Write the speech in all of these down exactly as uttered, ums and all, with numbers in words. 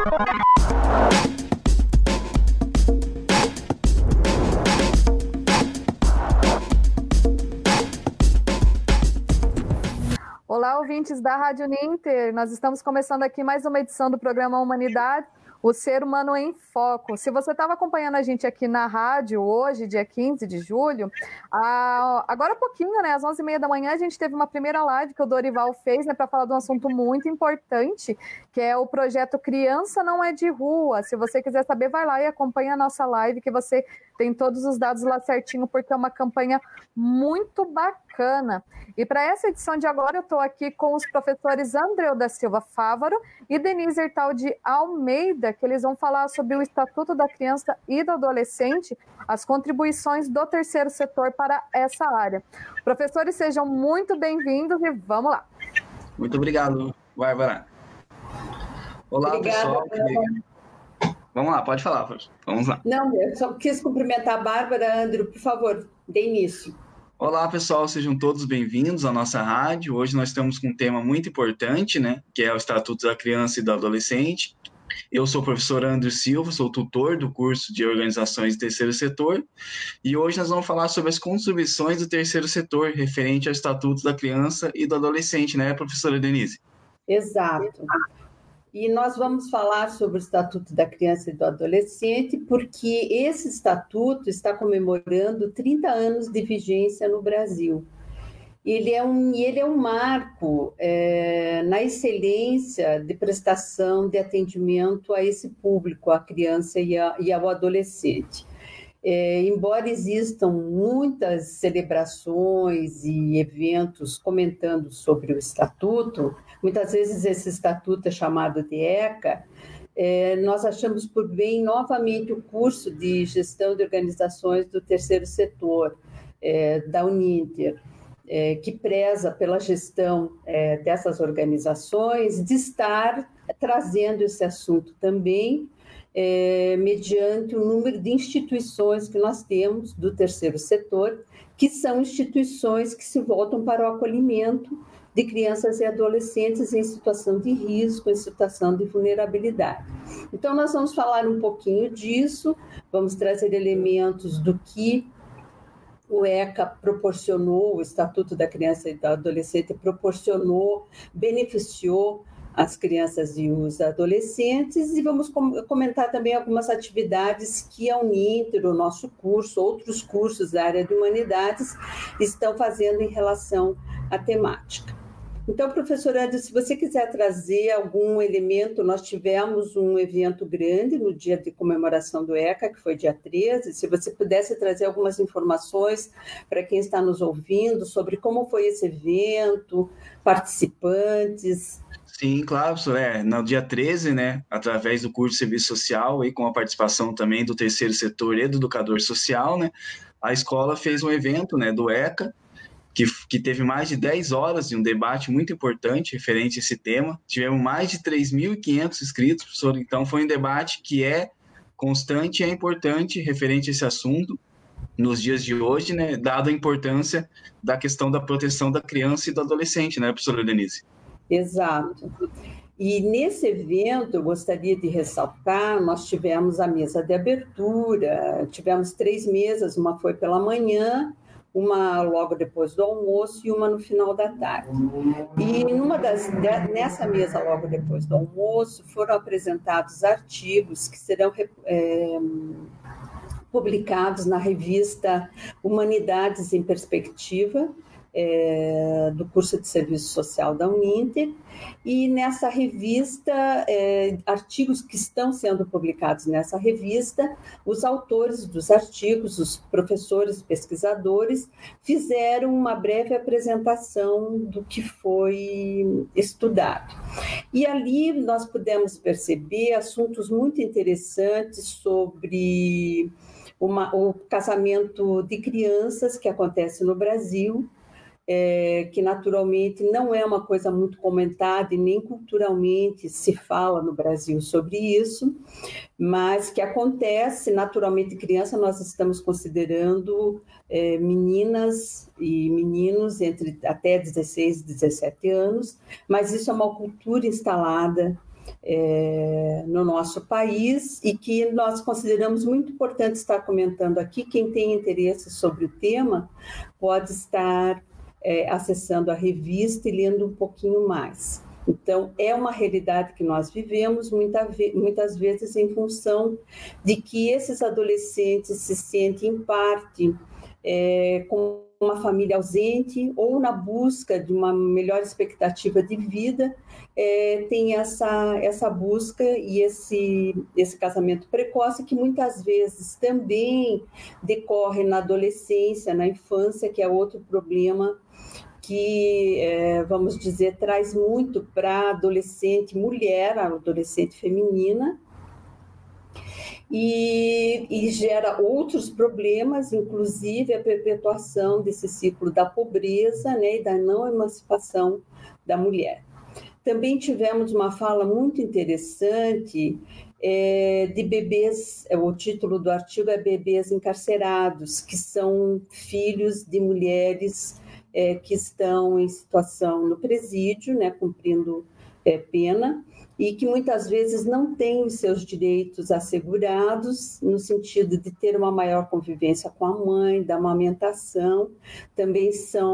Olá, ouvintes da Rádio Uninter. Nós estamos começando aqui mais uma edição do programa Humanidade, o Ser Humano em Foco. Se você estava acompanhando a gente aqui na rádio hoje, dia quinze de julho, ah, agora há pouquinho, né, às onze e meia da manhã, a gente teve uma primeira live que o Dorival fez, né, para falar de um assunto muito importante, que é o projeto Criança Não É de Rua. Se você quiser saber, vai lá e acompanha a nossa live, que você tem todos os dados lá certinho, porque é uma campanha muito bacana. E para essa edição de agora, eu estou aqui com os professores Andreu da Silva Fávaro e Denise Hertal de Almeida, que eles vão falar sobre o Estatuto da Criança e do Adolescente, as contribuições do terceiro setor para essa área. Professores, sejam muito bem-vindos e vamos lá. Muito obrigado, Bárbara. Olá, Obrigada, pessoal. Vamos lá, pode falar, vamos lá. Não, eu só quis cumprimentar a Bárbara. Andrew, por favor, dê início. Olá, pessoal, sejam todos bem-vindos à nossa rádio. Hoje nós estamos com um tema muito importante, né, que é o Estatuto da Criança e do Adolescente. Eu sou o professor Andrew Silva, sou tutor do curso de Organizações do Terceiro Setor, e hoje nós vamos falar sobre as contribuições do terceiro setor referente ao Estatuto da Criança e do Adolescente, né, professora Denise? Exato. E nós vamos falar sobre o Estatuto da Criança e do Adolescente, porque esse estatuto está comemorando trinta anos de vigência no Brasil. Ele é um, ele é um marco é, na excelência de prestação de atendimento a esse público, a criança e, a, e ao adolescente. É, embora existam muitas celebrações e eventos comentando sobre o Estatuto, muitas vezes esse Estatuto é chamado de ECA, é, nós achamos por bem novamente o curso de Gestão de Organizações do Terceiro Setor, é, da Uninter, é, que preza pela gestão é, dessas organizações, de estar trazendo esse assunto também, É, mediante o número de instituições que nós temos do terceiro setor, que são instituições que se voltam para o acolhimento de crianças e adolescentes em situação de risco, em situação de vulnerabilidade. Então, nós vamos falar um pouquinho disso, vamos trazer elementos do que o ECA proporcionou, o Estatuto da Criança e do Adolescente proporcionou, beneficiou as crianças e os adolescentes, e vamos comentar também algumas atividades que a Uninter, o nosso curso, outros cursos da área de humanidades, estão fazendo em relação à temática. Então, professor Andrew, se você quiser trazer algum elemento, nós tivemos um evento grande no dia de comemoração do ECA, que foi dia treze, se você pudesse trazer algumas informações para quem está nos ouvindo sobre como foi esse evento, participantes. Sim, claro, professor. É, no dia treze, né, através do curso de Serviço Social e com a participação também do terceiro setor e do educador social, né, a escola fez um evento, né, do ECA, que, que teve mais de dez horas de um debate muito importante referente a esse tema. Tivemos mais de três mil e quinhentos inscritos, professor, então foi um debate que é constante e é importante referente a esse assunto nos dias de hoje, né, dada a importância da questão da proteção da criança e do adolescente, né, professora Denise? Exato. E nesse evento, eu gostaria de ressaltar, nós tivemos a mesa de abertura, tivemos três mesas, uma foi pela manhã, uma logo depois do almoço e uma no final da tarde. E numa das, nessa mesa, logo depois do almoço, foram apresentados artigos que serão é, publicados na revista Humanidades em Perspectiva, É, do curso de Serviço Social da Uninter, e nessa revista, é, artigos que estão sendo publicados nessa revista, os autores dos artigos, os professores pesquisadores, fizeram uma breve apresentação do que foi estudado. E ali nós pudemos perceber assuntos muito interessantes sobre uma, o casamento de crianças que acontece no Brasil, É, que naturalmente não é uma coisa muito comentada e nem culturalmente se fala no Brasil sobre isso, mas que acontece naturalmente. Criança, nós estamos considerando é, meninas e meninos entre até dezesseis e dezessete anos, mas isso é uma cultura instalada é, no nosso país e que nós consideramos muito importante estar comentando aqui. Quem tem interesse sobre o tema pode estar é, acessando a revista e lendo um pouquinho mais. Então, é uma realidade que nós vivemos muita ve- muitas vezes em função de que esses adolescentes se sentem, em parte, é, com uma família ausente ou na busca de uma melhor expectativa de vida, é, tem essa, essa busca e esse, esse casamento precoce que muitas vezes também decorre na adolescência, na infância, que é outro problema que, é, vamos dizer, traz muito para a adolescente mulher, a adolescente feminina, e, e gera outros problemas, inclusive a perpetuação desse ciclo da pobreza, né, e da não emancipação da mulher. Também tivemos uma fala muito interessante é, de bebês, o título do artigo é Bebês Encarcerados, que são filhos de mulheres É, que estão em situação no presídio, né, cumprindo é, pena, e que muitas vezes não têm os seus direitos assegurados, no sentido de ter uma maior convivência com a mãe, da amamentação. Também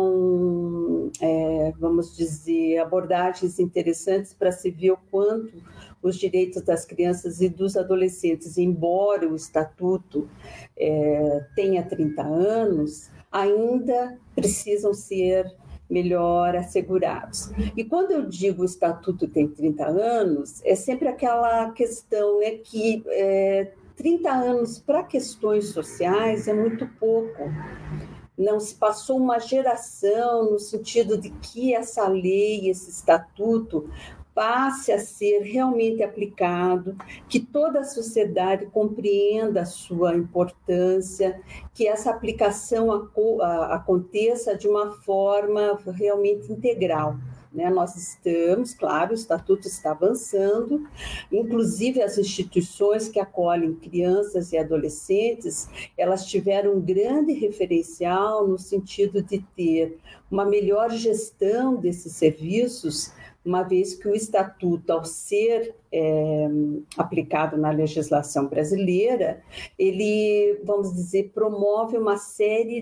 são, é, vamos dizer, abordagens interessantes para se ver o quanto os direitos das crianças e dos adolescentes, embora o Estatuto é, tenha trinta anos, ainda precisam ser melhor assegurados. E quando eu digo o Estatuto tem trinta anos, é sempre aquela questão, né, que é, trinta anos para questões sociais é muito pouco. Não se passou uma geração no sentido de que essa lei, esse estatuto, passe a ser realmente aplicado, que toda a sociedade compreenda a sua importância, que essa aplicação aconteça de uma forma realmente integral. Né? Nós estamos, claro, o Estatuto está avançando, inclusive as instituições que acolhem crianças e adolescentes, elas tiveram um grande referencial no sentido de ter uma melhor gestão desses serviços, uma vez que o Estatuto, ao ser é, aplicado na legislação brasileira, ele, vamos dizer, promove uma série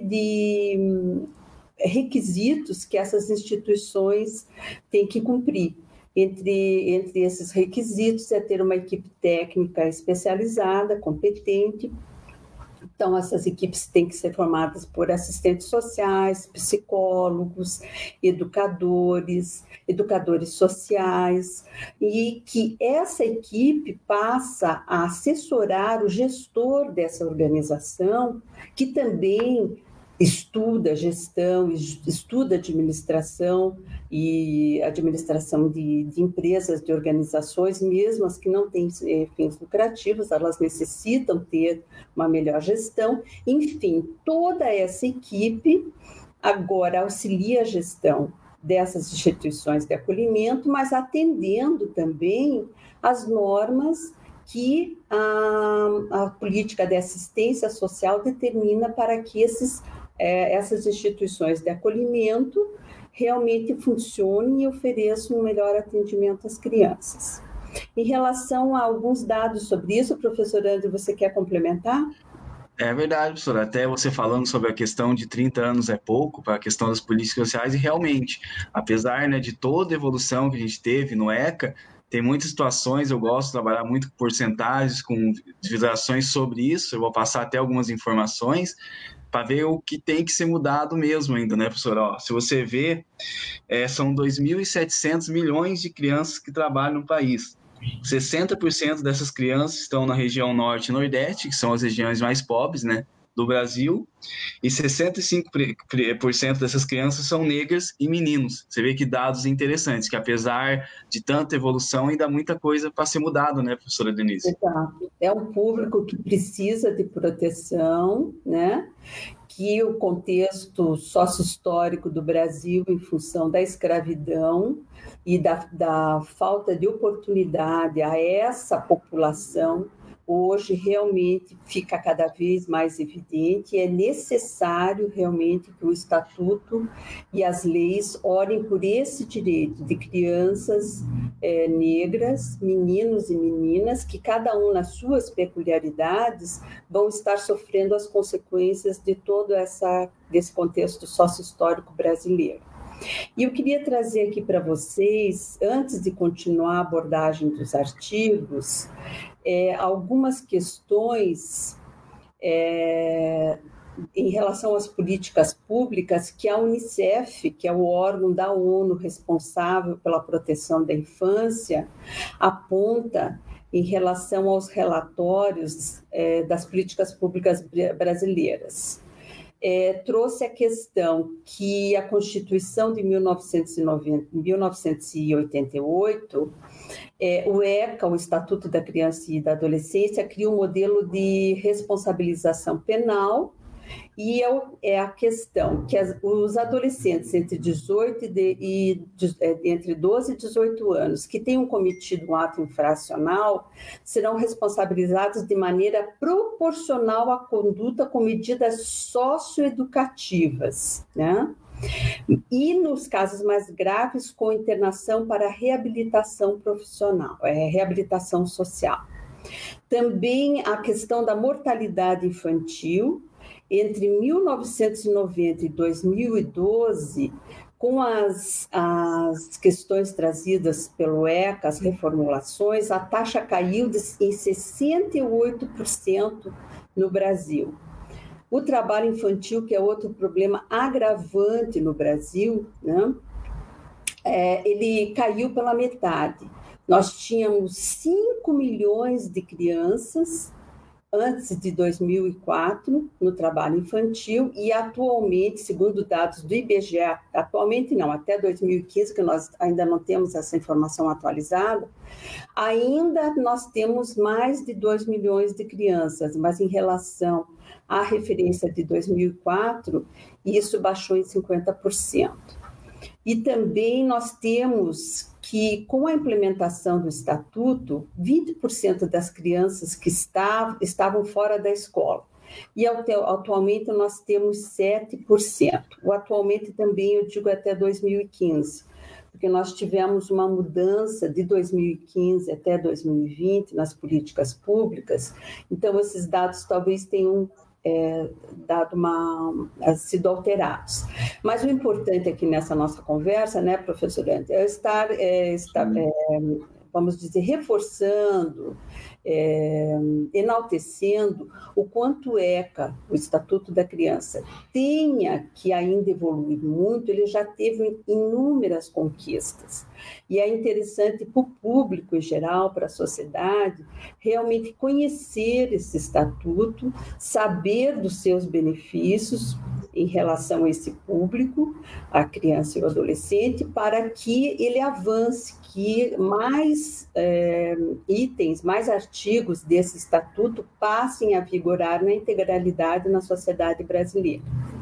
de requisitos que essas instituições têm que cumprir. Entre, entre esses requisitos é ter uma equipe técnica especializada, competente. Então, essas equipes têm que ser formadas por assistentes sociais, psicólogos, educadores, educadores sociais, e que essa equipe passa a assessorar o gestor dessa organização, que também estuda gestão, estuda administração e administração de, de empresas, de organizações, mesmo as que não têm eh, fins lucrativos, elas necessitam ter uma melhor gestão. Enfim, toda essa equipe agora auxilia a gestão dessas instituições de acolhimento, mas atendendo também às normas que a, a política de assistência social determina para que esses essas instituições de acolhimento realmente funcionem e ofereçam um melhor atendimento às crianças. Em relação a alguns dados sobre isso, professor André, você quer complementar? É verdade, professora. Até você falando sobre a questão de trinta anos é pouco para a questão das políticas sociais, e realmente, apesar, né, de toda a evolução que a gente teve no ECA, tem muitas situações, eu gosto de trabalhar muito com porcentagens, com visualizações sobre isso, eu vou passar até algumas informações, para ver o que tem que ser mudado mesmo ainda, né, professor? Ó, se você vê, é, são dois mil e setecentos milhões de crianças que trabalham no país. sessenta por cento dessas crianças estão na região norte e nordeste, que são as regiões mais pobres, né, do Brasil, e sessenta e cinco por cento dessas crianças são negras e meninos. Você vê que dados interessantes, que apesar de tanta evolução, ainda há muita coisa para ser mudada, né, professora Denise? Exato. É um público que precisa de proteção, né? Que o contexto sócio-histórico do Brasil, em função da escravidão e da, da falta de oportunidade a essa população, hoje realmente fica cada vez mais evidente, é necessário realmente que o Estatuto e as leis olhem por esse direito de crianças é, negras, meninos e meninas, que cada um nas suas peculiaridades vão estar sofrendo as consequências de todo essa, desse contexto sócio-histórico brasileiro. E eu queria trazer aqui para vocês, antes de continuar a abordagem dos artigos, é, algumas questões é, em relação às políticas públicas que a Unicef, que é o órgão da ONU responsável pela proteção da infância, aponta em relação aos relatórios é, das políticas públicas brasileiras. É, trouxe a questão que a Constituição de mil novecentos e noventa, mil novecentos e oitenta e oito, é, o ECA, o Estatuto da Criança e da Adolescência, cria um modelo de responsabilização penal, e é, é a questão que as, os adolescentes entre, dezoito e, de, e de, entre doze e dezoito anos que tenham cometido um ato infracional serão responsabilizados de maneira proporcional à conduta com medidas socioeducativas, né? E nos casos mais graves, com internação para reabilitação profissional, é, reabilitação social. Também a questão da mortalidade infantil. Entre mil novecentos e noventa e dois mil e doze, com as, as questões trazidas pelo ECA, as reformulações, a taxa caiu de, em sessenta e oito por cento no Brasil. O trabalho infantil, que é outro problema agravante no Brasil, né? é, ele caiu pela metade. Nós tínhamos cinco milhões de crianças antes de dois mil e quatro, no trabalho infantil, e atualmente, segundo dados do I B G E, atualmente não, até dois mil e quinze, que nós ainda não temos essa informação atualizada, ainda nós temos mais de dois milhões de crianças, mas em relação à referência de dois mil e quatro, isso baixou em cinquenta por cento. E também nós temos que, com a implementação do Estatuto, vinte por cento das crianças que estavam, estavam fora da escola. E atualmente nós temos sete por cento. O atualmente também eu digo até dois mil e quinze, porque nós tivemos uma mudança de dois mil e quinze até dois mil e vinte nas políticas públicas, então esses dados talvez tenham É, dado uma, sido alterados. Mas o importante aqui nessa nossa conversa, né, professora, é estar, é, estar é, vamos dizer, reforçando, é, enaltecendo o quanto o ECA, o Estatuto da Criança, tenha que ainda evoluir muito, ele já teve inúmeras conquistas. E é interessante para o público em geral, para a sociedade, realmente conhecer esse estatuto, saber dos seus benefícios em relação a esse público, a criança e o adolescente, para que ele avance, que mais é, itens, mais artigos desse estatuto passem a vigorar na integralidade na sociedade brasileira.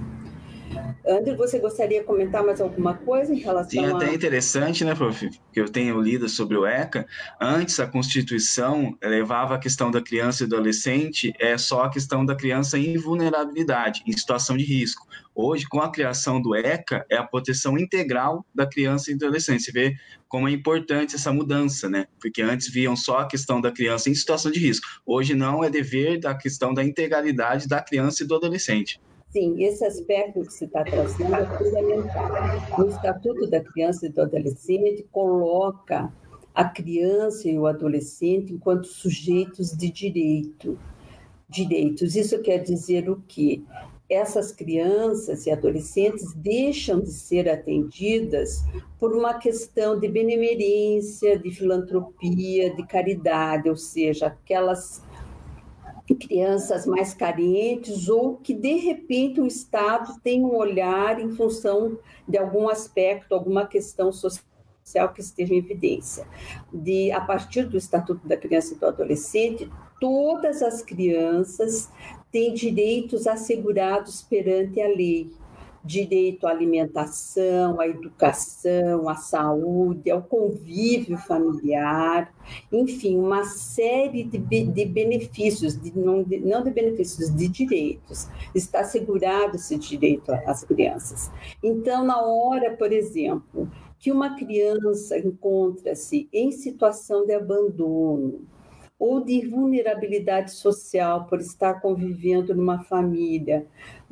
André, você gostaria de comentar mais alguma coisa em relação Sim, a... até interessante, né, prof, que eu tenho lido sobre o ECA. Antes, a Constituição levava a questão da criança e do adolescente é só a questão da criança em vulnerabilidade, em situação de risco. Hoje, com a criação do ECA, é a proteção integral da criança e do adolescente. Você vê como é importante essa mudança, né? Porque antes viam só a questão da criança em situação de risco. Hoje não, é dever da questão da integralidade da criança e do adolescente. Sim, esse aspecto que você está trazendo é fundamental. O Estatuto da Criança e do Adolescente coloca a criança e o adolescente enquanto sujeitos de direito. Direitos. Isso quer dizer o quê? Essas crianças e adolescentes deixam de ser atendidas por uma questão de benemerência, de filantropia, de caridade, ou seja, aquelas crianças mais carentes ou que, de repente, o Estado tem um olhar em função de algum aspecto, alguma questão social que esteja em evidência. De, a partir do Estatuto da Criança e do Adolescente, todas as crianças têm direitos assegurados perante a lei, direito à alimentação, à educação, à saúde, ao convívio familiar, enfim, uma série de, de benefícios, de, não, de, não de benefícios, de direitos. Está assegurado esse direito às crianças. Então, na hora, por exemplo, que uma criança encontra-se em situação de abandono, ou de vulnerabilidade social por estar convivendo numa família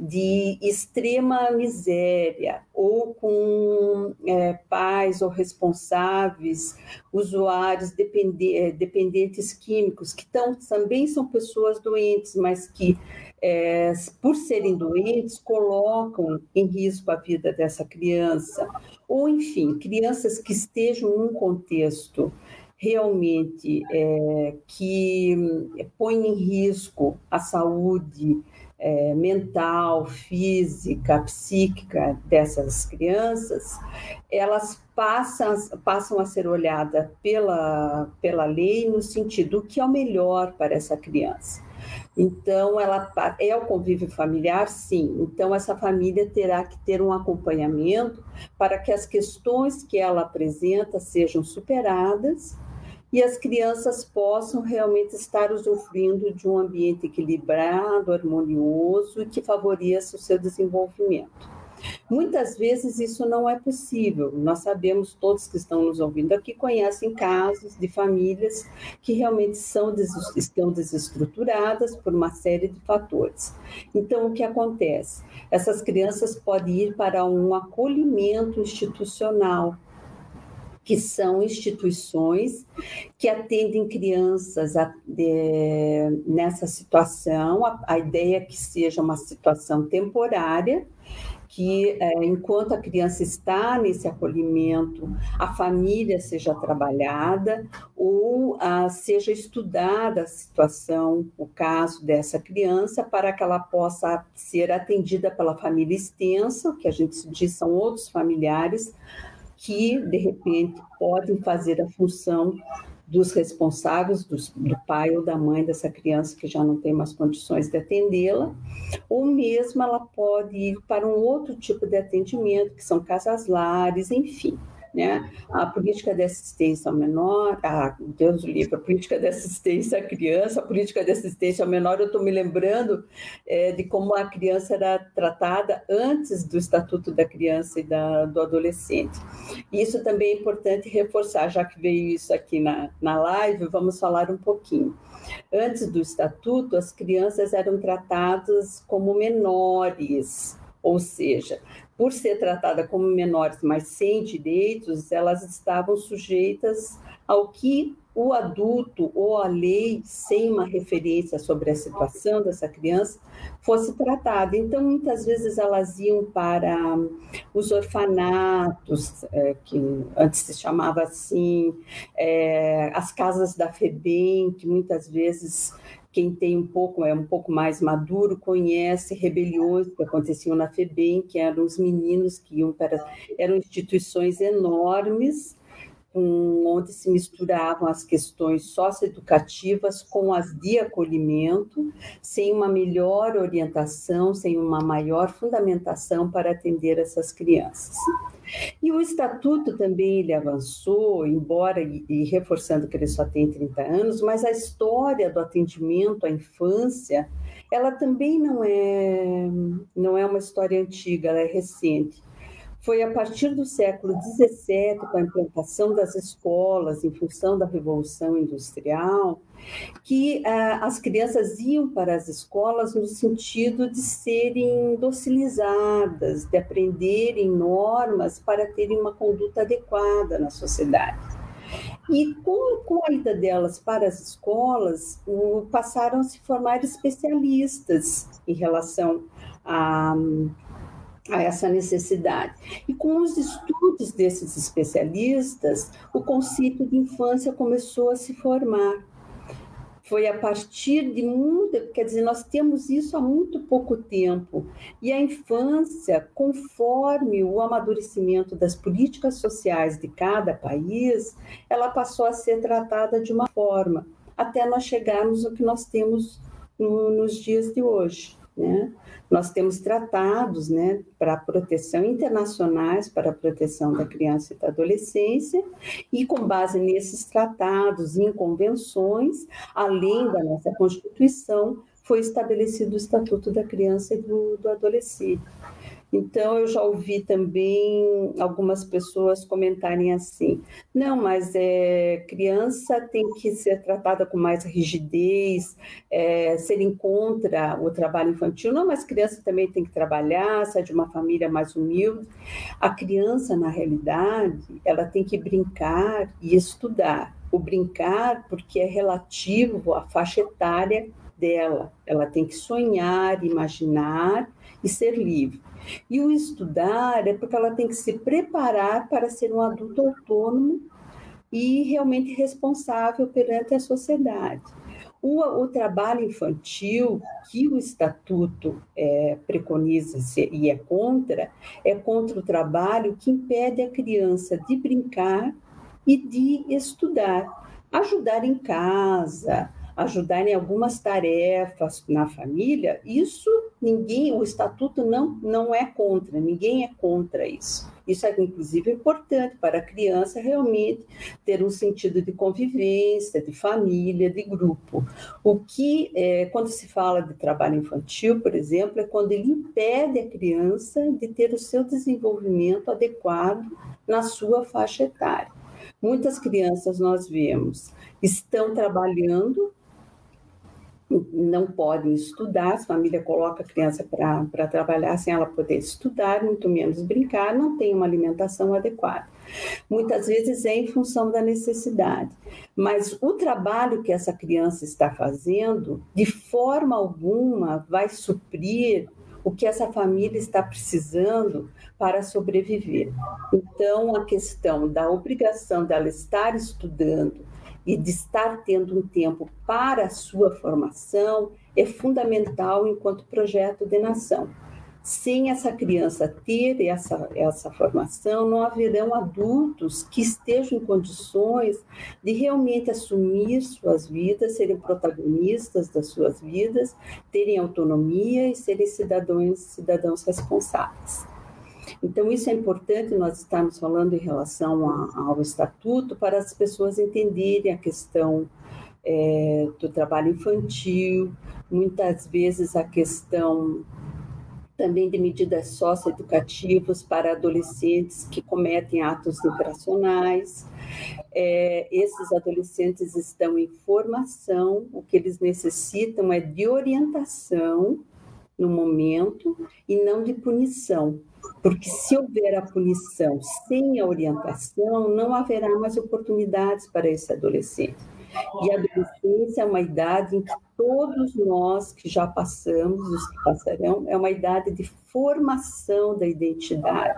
de extrema miséria ou com é, pais ou responsáveis, usuários depende, dependentes químicos, que tão, também são pessoas doentes, mas que, é, por serem doentes, colocam em risco a vida dessa criança. Ou, enfim, crianças que estejam num contexto realmente é, que põe em risco a saúde é, mental, física, psíquica dessas crianças, elas passam, passam a ser olhadas pela, pela lei no sentido do que é o melhor para essa criança. Então, ela é o convívio familiar, sim. Então, essa família terá que ter um acompanhamento para que as questões que ela apresenta sejam superadas e as crianças possam realmente estar usufruindo de um ambiente equilibrado, harmonioso e que favoreça o seu desenvolvimento. Muitas vezes isso não é possível. Nós sabemos, todos que estão nos ouvindo aqui conhecem casos de famílias que realmente são, estão desestruturadas por uma série de fatores. Então, o que acontece? Essas crianças podem ir para um acolhimento institucional, que são instituições que atendem crianças a, de, nessa situação. A, a ideia é que seja uma situação temporária, que é, enquanto a criança está nesse acolhimento, a família seja trabalhada ou a, seja estudada a situação, o caso dessa criança, para que ela possa ser atendida pela família extensa, que a gente diz são outros familiares, que, de repente, podem fazer a função dos responsáveis, dos, do pai ou da mãe dessa criança que já não tem mais condições de atendê-la, ou mesmo ela pode ir para um outro tipo de atendimento, que são casas-lares, enfim. Né? A política de assistência ao menor, ah, Deus o livre, a política de assistência à criança, a política de assistência ao menor, eu estou me lembrando é, de como a criança era tratada antes do Estatuto da Criança e da, do Adolescente. E isso também é importante reforçar, já que veio isso aqui na, na live, vamos falar um pouquinho. Antes do Estatuto, as crianças eram tratadas como menores, ou seja, por ser tratada como menores, mas sem direitos, elas estavam sujeitas ao que o adulto ou a lei, sem uma referência sobre a situação dessa criança, fosse tratada. Então, muitas vezes elas iam para os orfanatos, é, que antes se chamava assim, é, as casas da FEBEM, que muitas vezes quem tem um pouco, é um pouco mais maduro, conhece rebeliões que aconteciam na FEBEM, que eram os meninos que iam para... Eram instituições enormes, um, onde se misturavam as questões socioeducativas com as de acolhimento, sem uma melhor orientação, sem uma maior fundamentação para atender essas crianças. E o Estatuto também ele avançou, embora, e, e reforçando que ele só tem trinta anos, mas a história do atendimento à infância, ela também não é, não é uma história antiga, ela é recente. Foi a partir do século dezessete, com a implantação das escolas, em função da Revolução Industrial, que ah, as crianças iam para as escolas no sentido de serem docilizadas, de aprenderem normas para terem uma conduta adequada na sociedade. E com, com a ida delas para as escolas, o, passaram a se formar especialistas em relação a... a essa necessidade. E com os estudos desses especialistas, o conceito de infância começou a se formar. Foi a partir de muito, quer dizer, nós temos isso há muito pouco tempo. E a infância, conforme o amadurecimento das políticas sociais de cada país, ela passou a ser tratada de uma forma, até nós chegarmos ao que nós temos no, nos dias de hoje. né? Nós temos tratados, né, para proteção internacionais para a proteção da criança e da adolescência, e com base nesses tratados e em convenções, além da nossa Constituição, foi estabelecido o Estatuto da Criança e do, do Adolescente. Então, eu já ouvi também algumas pessoas comentarem assim, não, mas é, criança tem que ser tratada com mais rigidez, é, serem contra o trabalho infantil. Não, mas criança também tem que trabalhar, se é de uma família mais humilde. A criança, na realidade, ela tem que brincar e estudar. O brincar, porque é relativo à faixa etária dela. Ela tem que sonhar, imaginar e ser livre. E o estudar é porque ela tem que se preparar para ser um adulto autônomo e realmente responsável perante a sociedade. O, o trabalho infantil, que o Estatuto é, preconiza e é contra, é contra o trabalho que impede a criança de brincar e de estudar, ajudar em casa, ajudar em algumas tarefas na família. Isso ninguém, o Estatuto não, não é contra, ninguém é contra isso. Isso é, inclusive, importante para a criança realmente ter um sentido de convivência, de família, de grupo. O que, é, quando se fala de trabalho infantil, por exemplo, é quando ele impede a criança de ter o seu desenvolvimento adequado na sua faixa etária. Muitas crianças nós vemos estão trabalhando, não podem estudar, a família coloca a criança para trabalhar sem ela poder estudar, muito menos brincar, não tem uma alimentação adequada. Muitas vezes é em função da necessidade, mas o trabalho que essa criança está fazendo, de forma alguma, vai suprir o que essa família está precisando para sobreviver. Então, a questão da obrigação dela estar estudando e de estar tendo um tempo para a sua formação é fundamental enquanto projeto de nação. Sem essa criança ter essa, essa formação, não haverão adultos que estejam em condições de realmente assumir suas vidas, serem protagonistas das suas vidas, terem autonomia e serem cidadãos, cidadãos responsáveis. Então, isso é importante nós estarmos falando em relação a, ao Estatuto para as pessoas entenderem a questão é, do trabalho infantil, muitas vezes a questão também de medidas socioeducativas para adolescentes que cometem atos infracionais. É, esses adolescentes estão em formação, o que eles necessitam é de orientação no momento e não de punição. Porque se houver a punição sem a orientação, não haverá mais oportunidades para esse adolescente. E a adolescência é uma idade em que todos nós que já passamos, os que passarão, é uma idade de formação da identidade.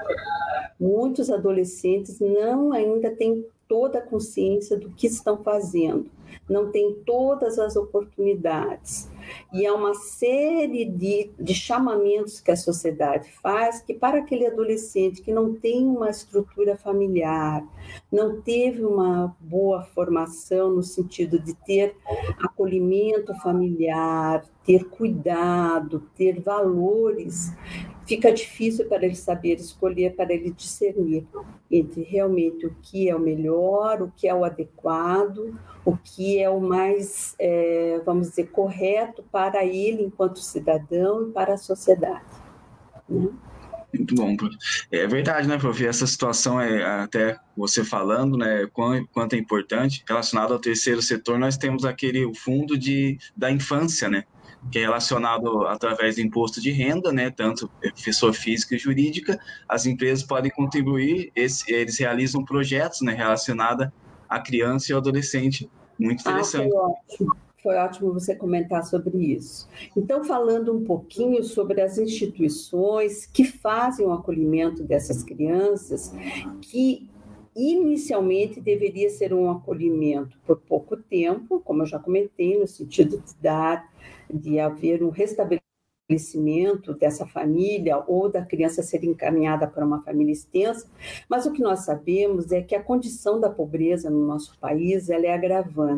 Muitos adolescentes não ainda têm toda a consciência do que estão fazendo, não têm todas as oportunidades. E há uma série de, de chamamentos que a sociedade faz que para aquele adolescente que não tem uma estrutura familiar, não teve uma boa formação no sentido de ter acolhimento familiar, ter cuidado, ter valores, fica difícil para ele saber escolher, para ele discernir entre realmente o que é o melhor, o que é o adequado, o que é o mais, é, vamos dizer, correto para ele enquanto cidadão e para a sociedade. Né? Muito bom, prof. É verdade, né, prof? Essa situação, é até você falando, né, quanto é importante, relacionado ao terceiro setor, nós temos aquele fundo de, da infância, né, que é relacionado através do imposto de renda, né, tanto pessoa física e jurídica, as empresas podem contribuir, esse, eles realizam projetos, né, relacionados à criança e ao adolescente. Muito interessante. Ah, foi ótimo. Foi ótimo você comentar sobre isso. Então, falando um pouquinho sobre as instituições que fazem o acolhimento dessas crianças, que inicialmente deveria ser um acolhimento por pouco tempo, como eu já comentei, no sentido de dar, de haver um restabelecimento dessa família ou da criança ser encaminhada para uma família extensa, mas o que nós sabemos é que a condição da pobreza no nosso país ela é agravante.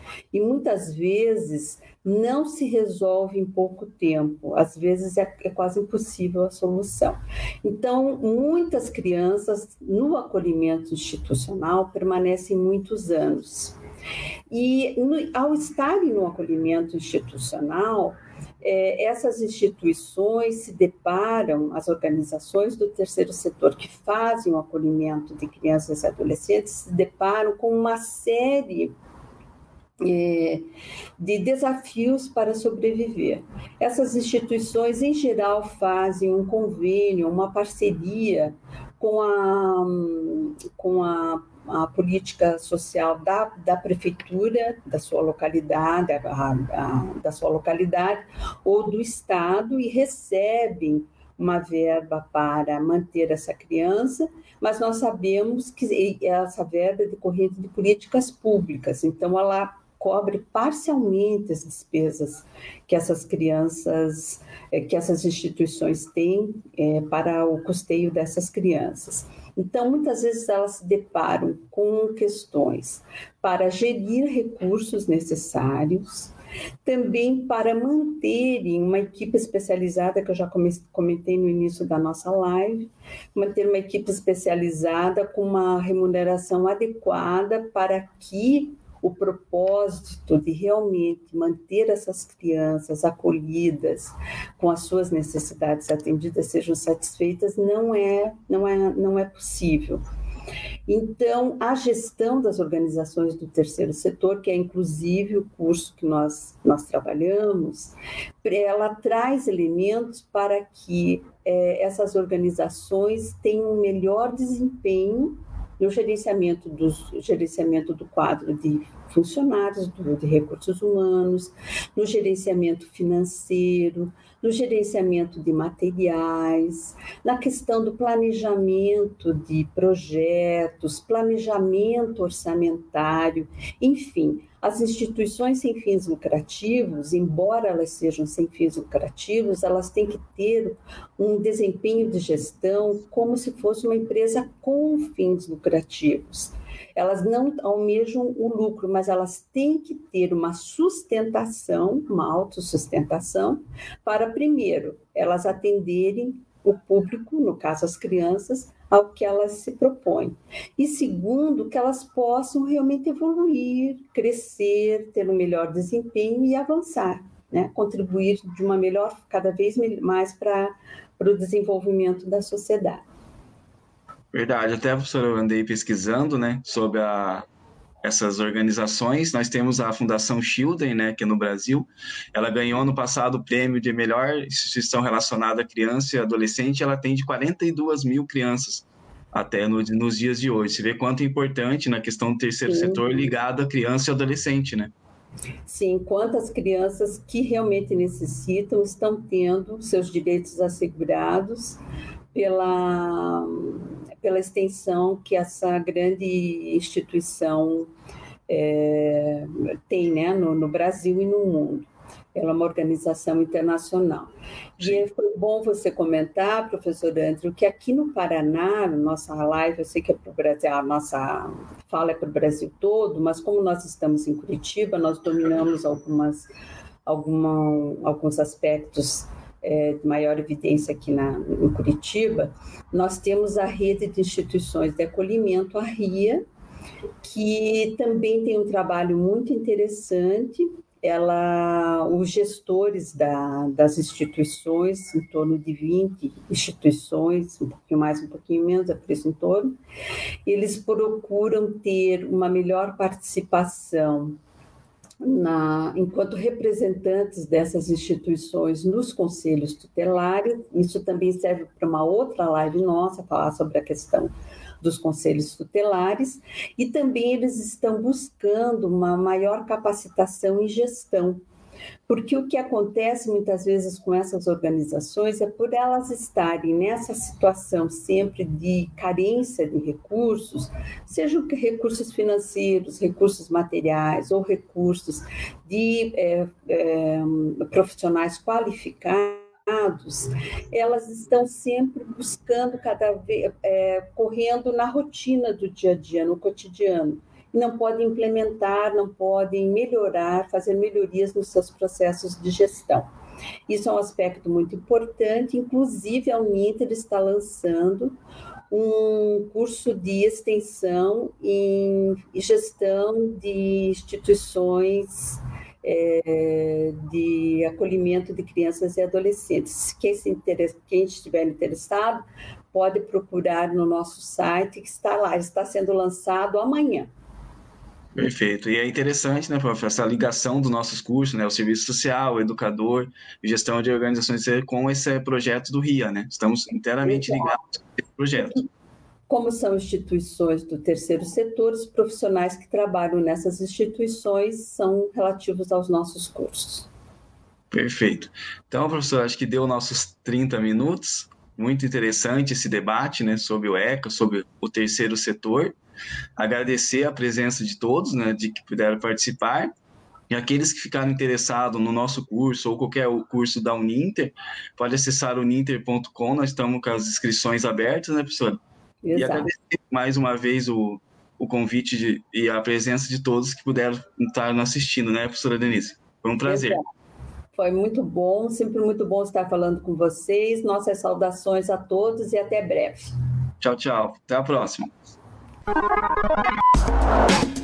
E muitas vezes não se resolve em pouco tempo, às vezes é, é quase impossível a solução. Então, muitas crianças no acolhimento institucional permanecem muitos anos. E no, ao estarem no acolhimento institucional, é, essas instituições se deparam, as organizações do terceiro setor que fazem o acolhimento de crianças e adolescentes, se deparam com uma série é, de desafios para sobreviver. Essas instituições, em geral, fazem um convênio, uma parceria com a, com a a política social da, da prefeitura, da sua localidade, a, a, da sua localidade ou do estado e recebem uma verba para manter essa criança, mas nós sabemos que essa verba é decorrente de políticas públicas, então ela cobre parcialmente as despesas que essas crianças, que essas instituições têm é, para o custeio dessas crianças. Então, muitas vezes elas se deparam com questões para gerir recursos necessários, também para manterem uma equipe especializada, que eu já comentei no início da nossa live, manter uma equipe especializada com uma remuneração adequada para que o propósito de realmente manter essas crianças acolhidas, com as suas necessidades atendidas, sejam satisfeitas, não é, não é, não é possível. Então, a gestão das organizações do terceiro setor, que é inclusive o curso que nós, nós trabalhamos, ela traz elementos para que é, essas organizações tenham um melhor desempenho no gerenciamento, dos, gerenciamento do quadro de funcionários, do, de recursos humanos, no gerenciamento financeiro, no gerenciamento de materiais, na questão do planejamento de projetos, planejamento orçamentário, enfim, as instituições sem fins lucrativos, embora elas sejam sem fins lucrativos, elas têm que ter um desempenho de gestão como se fosse uma empresa com fins lucrativos. Elas não almejam o lucro, mas elas têm que ter uma sustentação, uma autossustentação, para, primeiro, elas atenderem o público, no caso as crianças, ao que elas se propõem. E segundo, que elas possam realmente evoluir, crescer, ter um melhor desempenho e avançar, né? Contribuir de uma melhor, cada vez mais para, para o desenvolvimento da sociedade. Verdade, até, professora, eu andei pesquisando, né, sobre a, essas organizações. Nós temos a Fundação Children, né, que é no Brasil. Ela ganhou ano passado o prêmio de melhor instituição relacionada à criança e adolescente. Ela atende quarenta e duas mil crianças até no, nos dias de hoje. Você vê quanto é importante na questão do terceiro Sim. setor ligado à criança e adolescente, né? Sim, quantas crianças que realmente necessitam estão tendo seus direitos assegurados pela, pela extensão que essa grande instituição é, tem, né, no, no Brasil e no mundo. Ela é uma organização internacional. Sim. E foi bom você comentar, professor Andrew, que aqui no Paraná, na nossa live, eu sei que é para o Brasil, a nossa fala é para o Brasil todo, mas como nós estamos em Curitiba, nós dominamos algumas, alguma, alguns aspectos é, de maior evidência aqui na, em Curitiba. Nós temos a rede de instituições de acolhimento, a RIA, que também tem um trabalho muito interessante. Ela, os gestores da, das instituições, em torno de vinte instituições, um pouquinho mais, um pouquinho menos, é por isso em torno, eles procuram ter uma melhor participação na, enquanto representantes dessas instituições nos conselhos tutelares. Isso também serve para uma outra live nossa, falar sobre a questão dos conselhos tutelares, e também eles estão buscando uma maior capacitação em gestão, porque o que acontece muitas vezes com essas organizações é por elas estarem nessa situação sempre de carência de recursos, sejam recursos financeiros, recursos materiais ou recursos de é, é, profissionais qualificados, elas estão sempre buscando cada vez, é, correndo na rotina do dia a dia, no cotidiano. não podem implementar, não podem melhorar, fazer melhorias nos seus processos de gestão. Isso é um aspecto muito importante, inclusive a Uninter está lançando um curso de extensão em gestão de instituições é, de acolhimento de crianças e adolescentes. Quem, se interessa, quem estiver interessado pode procurar no nosso site, que está lá, está sendo lançado amanhã. Perfeito. E é interessante, né, prof, essa ligação dos nossos cursos, né, o serviço social, o educador e gestão de organizações com esse projeto do R I A, né? Estamos inteiramente Exato. ligados a esse projeto. Como são instituições do terceiro setor, os profissionais que trabalham nessas instituições são relativos aos nossos cursos. Perfeito. Então, professor, acho que deu nossos trinta minutos. Muito interessante esse debate, né, sobre o ECA, sobre o terceiro setor. Agradecer a presença de todos, né, de que puderam participar, e aqueles que ficaram interessados no nosso curso ou qualquer curso da Uninter, pode acessar uninter ponto com, nós estamos com as inscrições abertas, né, professora? Exato. E agradecer mais uma vez o, o convite de, e a presença de todos que puderam estar nos assistindo, né, professora Denise? Foi um prazer. Exato. Foi muito bom, sempre muito bom estar falando com vocês. Nossas saudações a todos e até breve. Tchau, tchau. Até a próxima.